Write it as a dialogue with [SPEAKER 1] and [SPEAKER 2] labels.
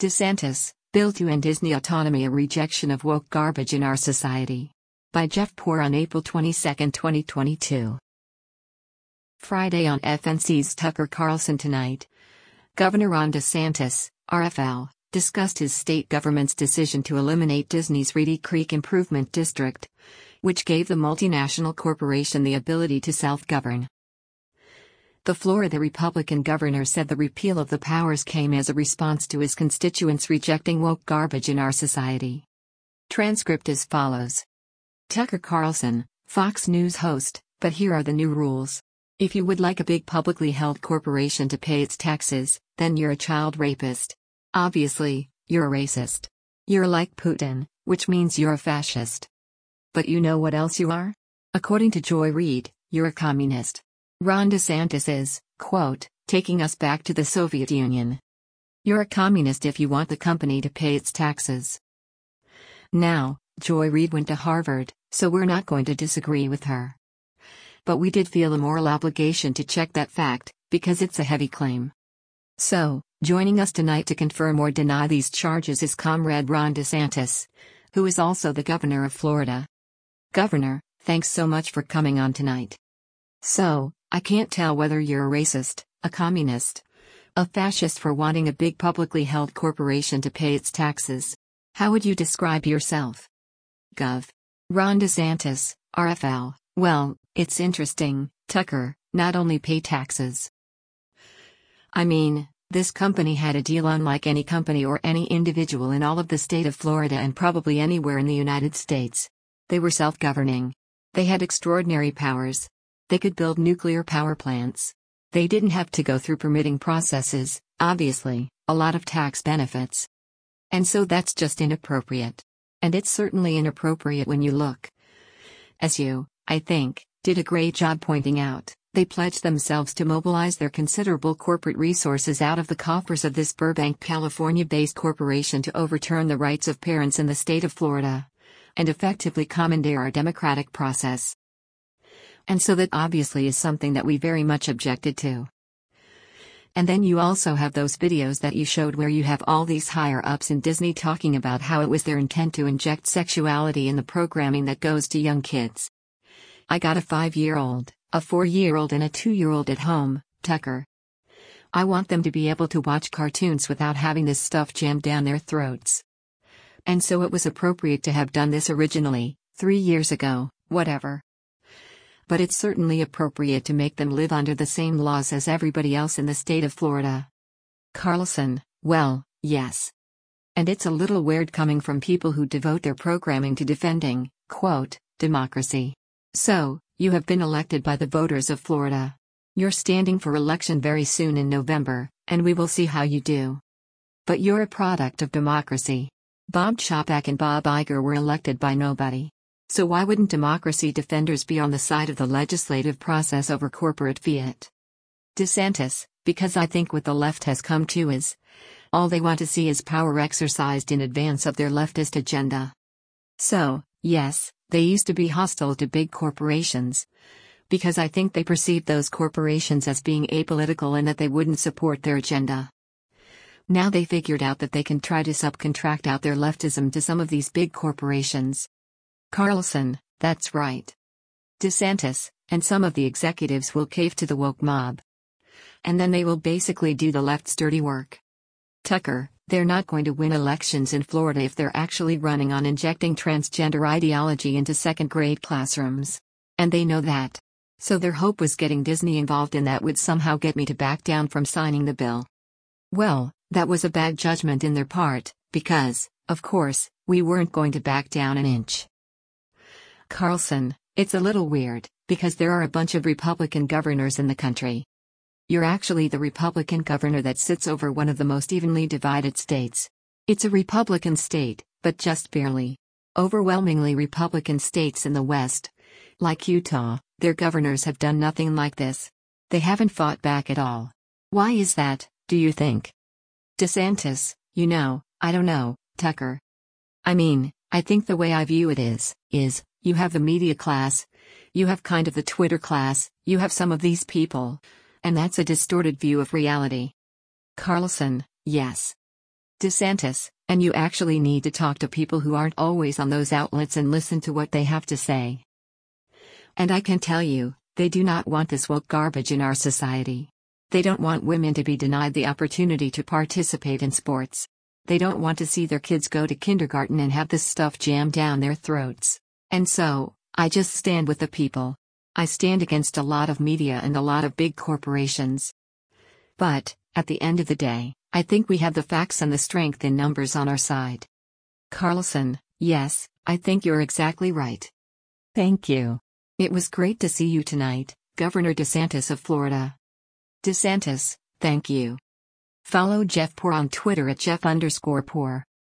[SPEAKER 1] DeSantis, Bill to End Disney Autonomy: A Rejection of Woke Garbage in Our Society. By Jeff Poor on April 22, 2022. Friday on FNC's Tucker Carlson Tonight. Governor Ron DeSantis, RFL, discussed his state government's decision to eliminate Disney's Reedy Creek Improvement District, which gave the multinational corporation the ability to self-govern. The Florida Republican governor said the repeal of the powers came as a response to his constituents rejecting woke garbage in our society. Transcript as follows. Tucker Carlson, Fox News host, but here are the new rules. If you would like a big publicly held corporation to pay its taxes, then you're a child rapist. Obviously, you're a racist. You're like Putin, which means you're a fascist. But you know what else you are? According to Joy Reid, you're a communist. Ron DeSantis is, quote, taking us back to the Soviet Union. You're a communist if you want the company to pay its taxes. Now, Joy Reid went to Harvard, so we're not going to disagree with her. But we did feel a moral obligation to check that fact, because it's a heavy claim. So, joining us tonight to confirm or deny these charges is Comrade Ron DeSantis, who is also the governor of Florida. Governor, thanks so much for coming on tonight. So, I can't tell whether you're a racist, a communist, a fascist for wanting a big publicly held corporation to pay its taxes. How would you describe yourself? Gov. Ron DeSantis, RFL. Well, it's interesting, Tucker, not only pay taxes. I mean, this company had a deal unlike any company or any individual in all of the state of Florida and probably anywhere in the United States. They were self-governing. They had extraordinary powers. They could build nuclear power plants. They didn't have to go through permitting processes, obviously, a lot of tax benefits. And so that's just inappropriate. And it's certainly inappropriate when you look. As you, I think, did a great job pointing out, they pledged themselves to mobilize their considerable corporate resources out of the coffers of this Burbank, California-based corporation to overturn the rights of parents in the state of Florida, and effectively commandeer our democratic process. And so that obviously is something that we very much objected to. And then you also have those videos that you showed where you have all these higher-ups in Disney talking about how it was their intent to inject sexuality in the programming that goes to young kids. I got a 5-year-old, a 4-year-old and a 2-year-old at home, Tucker. I want them to be able to watch cartoons without having this stuff jammed down their throats. And so it was appropriate to have done this originally, 3 years ago, whatever. But it's certainly appropriate to make them live under the same laws as everybody else in the state of Florida. Carlson, well, yes. And it's a little weird coming from people who devote their programming to defending, quote, democracy. So, you have been elected by the voters of Florida. You're standing for election very soon in November, and we will see how you do. But you're a product of democracy. Bob Chapek and Bob Iger were elected by nobody. So why wouldn't democracy defenders be on the side of the legislative process over corporate fiat? DeSantis, because I think what the left has come to is, all they want to see is power exercised in advance of their leftist agenda. So, yes, they used to be hostile to big corporations, because I think they perceived those corporations as being apolitical and that they wouldn't support their agenda. Now they figured out that they can try to subcontract out their leftism to some of these big corporations. Carlson, that's right. DeSantis, and some of the executives will cave to the woke mob. And then they will basically do the left's dirty work. Tucker, they're not going to win elections in Florida if they're actually running on injecting transgender ideology into second-grade classrooms. And they know that. So their hope was getting Disney involved in that would somehow get me to back down from signing the bill. Well, that was a bad judgment in their part, because, of course, we weren't going to back down an inch. Carlson, it's a little weird, because there are a bunch of Republican governors in the country. You're actually the Republican governor that sits over one of the most evenly divided states. It's a Republican state, but just barely. Overwhelmingly Republican states in the West, like Utah, their governors have done nothing like this. They haven't fought back at all. Why is that, do you think? DeSantis, I don't know, Tucker. I mean, I think the way I view it is, you have the media class, you have kind of the Twitter class, you have some of these people. And that's a distorted view of reality. Carlson, yes. DeSantis, and you actually need to talk to people who aren't always on those outlets and listen to what they have to say. And I can tell you, they do not want this woke garbage in our society. They don't want women to be denied the opportunity to participate in sports. They don't want to see their kids go to kindergarten and have this stuff jammed down their throats. And so, I just stand with the people. I stand against a lot of media and a lot of big corporations. But, at the end of the day, I think we have the facts and the strength in numbers on our side. Carlson, yes, I think you're exactly right. Thank you. It was great to see you tonight, Governor DeSantis of Florida. DeSantis, thank you. Follow Jeff Poor on Twitter at Jeff_Poor.